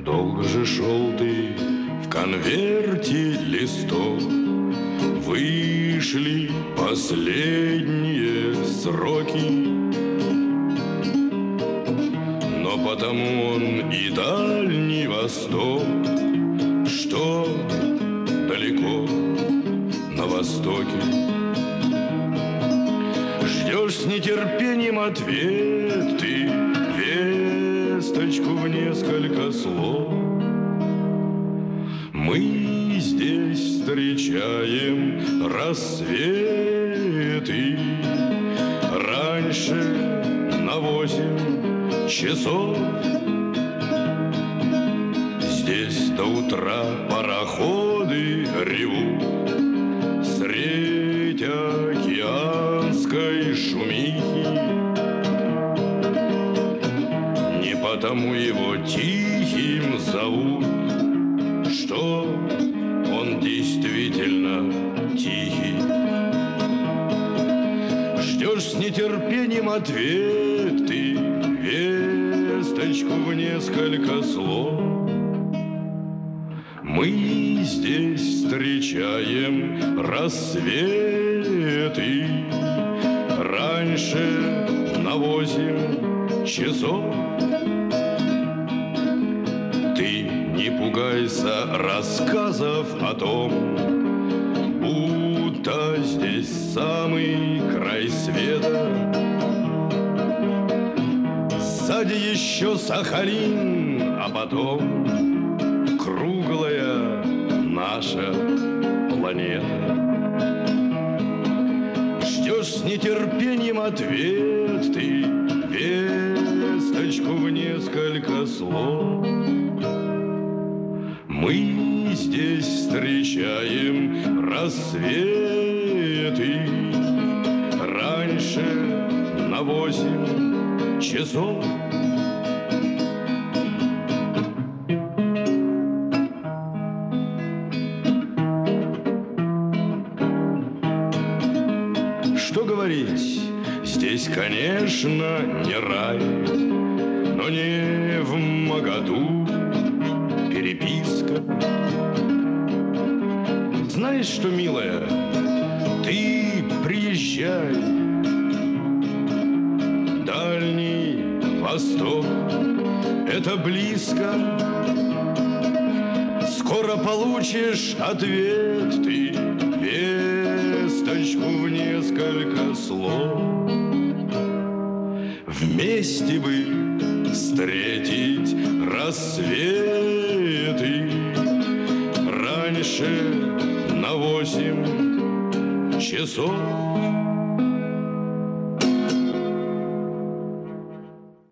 Долго же шел ты в конверте листов, вышли последние сроки. Но потому он и Дальний Восток, что далеко на востоке. Ждешь с нетерпением ответ ты, весточку в несколько слов. Мы здесь встречаем рассветы раньше на 8 часов. Здесь до утра пароходы ревут средь океанской шумихи. Не потому его тихим зовут, что он действительно тихий. Ждешь с нетерпением ответ ты, весточку в несколько слов. Мы здесь встречаем рассветы раньше на 8 часов. Ты не пугайся рассказов о том, будто здесь самый край света. Сзади еще Сахалин, а потом круглая наша планета. Ждешь с нетерпением ответ ты, весточку в несколько слов. Мы здесь встречаем рассветы раньше на 8 часов. Что говорить, здесь, конечно, не рай, но не в Магаду переписка. Знаешь что, милая, ты приезжай. Дальний Восток — это близко. Скоро получишь ответ ты, весточку в несколько слов. Вместе бы встретить рассветы раньше на 8 часов.